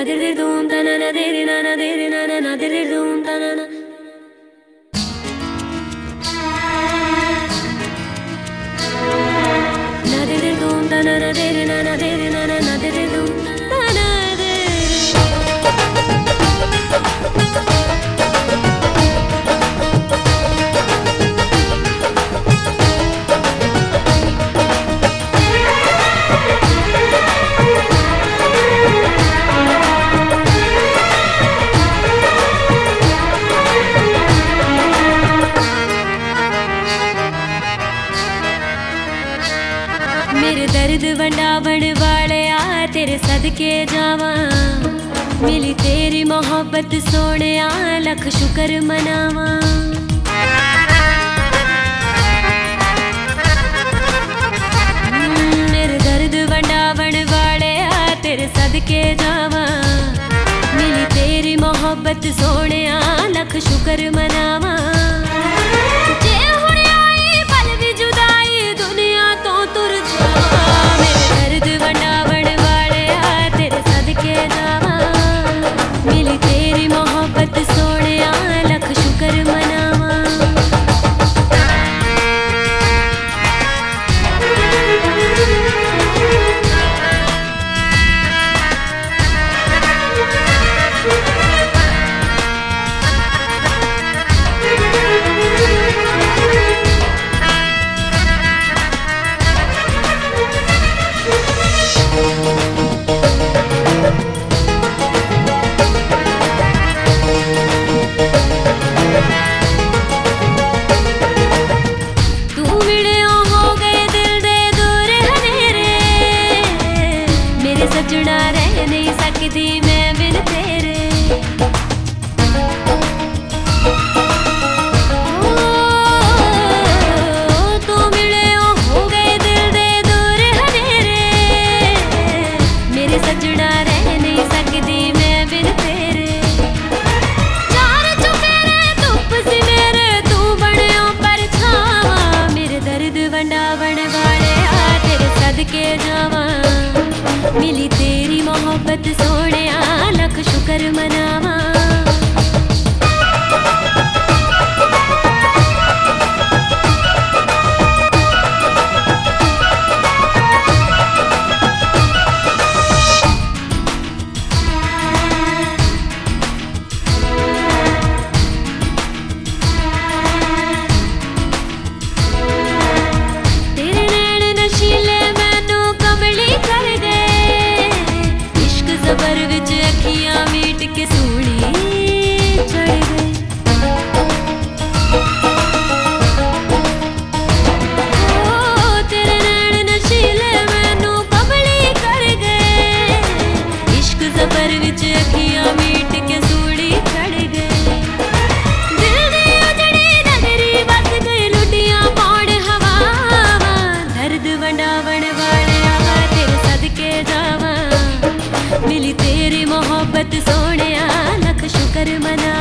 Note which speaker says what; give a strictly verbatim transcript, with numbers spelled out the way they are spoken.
Speaker 1: dir dir dum ta na na dir na na dir na na na dir dir dum ta na na na dir dir dum ta na na dir na na dir na na na dir dir dum ta na मेरे दर्द वंडावण वाले आ तेरे सदके जावा मिली तेरी मोहब्बत सोने आ लख शुक्र मनावा मेरे दर्द वंडावण वाले आ तेरे सदके जावा मिली तेरी मोहब्बत सोने आ लख शुक्र मनावा सोने आ लख शुक्र मनावा सजना रह नहीं सकती मैं बिन तेरे तू मिले हो गए दिल दे दूर हनेरे मेरे सजना रह नहीं सकती मैं बिन तेरे चार चुफेरे धुप सी मेरे तू बनियो परछावा मेरे दर्द वंडावण वाले आ तेरे सदके जावा मिली तेरी मोहब्बत सोने आ लख शुक्र मनावा तेरे नैन नशीले मैनू कमली कर गए ज़बर विच अखियां मीट के सूली चढ़ गए ओ तेरे नैन नशीले मैनू कमली कर गए इश्क ज़बर विच अखियां मीट के सूली चढ़ गए दिल दी उजड़ी नगरी बस गई लुटियां पौड़ हवावा दर्द वंडावण वाले आ तेरे सदके जावा मिली तेरी मोहब्बत सोने आ लख शुक्र मना